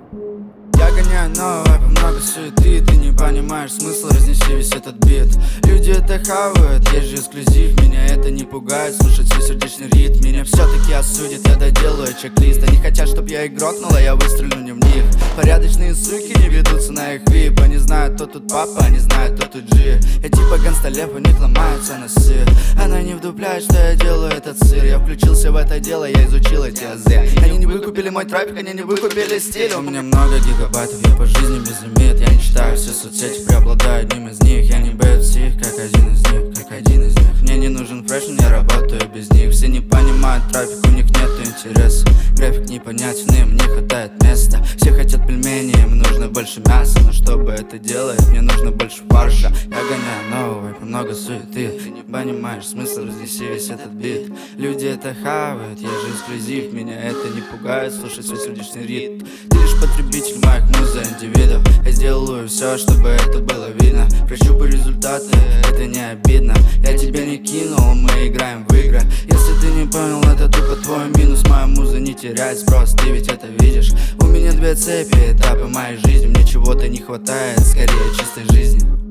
Я гоняю новое, много суеты. Ты не понимаешь смысл, разнеси весь этот бит. Люди это хавают, есть же эксклюзив. Меня это не пугает, слушать свой сердечный ритм. Меня все-таки осудят, я доделаю чек-лист. Они хотят, чтоб я их грохнул, а я выстрелю не в них. Порядочные суки не ведутся на их вип. Они знают, кто тут папа, они знают, кто тут G. Я типа гангсталеп, у них ломаются носы. Она не вдупляет, что я делаю этот сыр. Я включился в это дело, я изучил эти азы. Они не выкупили мой трафик, они не выкупили стиль. У меня много гигабайтов, я по жизни без лимит. Я не читаю все соцсети, преобладаю одним из них. Я не боюсь их, как один из них, как один из них. Мне не нужен фэшн, я работаю без них. Все не понимают трафик, у них нету интереса. График непонятен, им не хватает места. Все хотят пельмени, им нужно больше мяса. Но чтобы это делать, мне нужно больше фарша. Я гоняю нового, много суеты. Ты не понимаешь смысл, разнеси весь этот бит. Люди это хавают, я же эксклюзив. Меня это не пугает, слушай свой сердечный ритм. Ты лишь потребитель моих муз за индивидов. Я сделаю все, чтобы это было видно. Прощупай результаты, это не обидно. Я тебя не кинул, мы играем в игры. Если ты не понял, это тупо твой минус. Моя муза не теряет спрос, ты ведь это видишь. У меня две цепи, этапы моей жизни. Мне чего-то не хватает, скорее чистой жизни.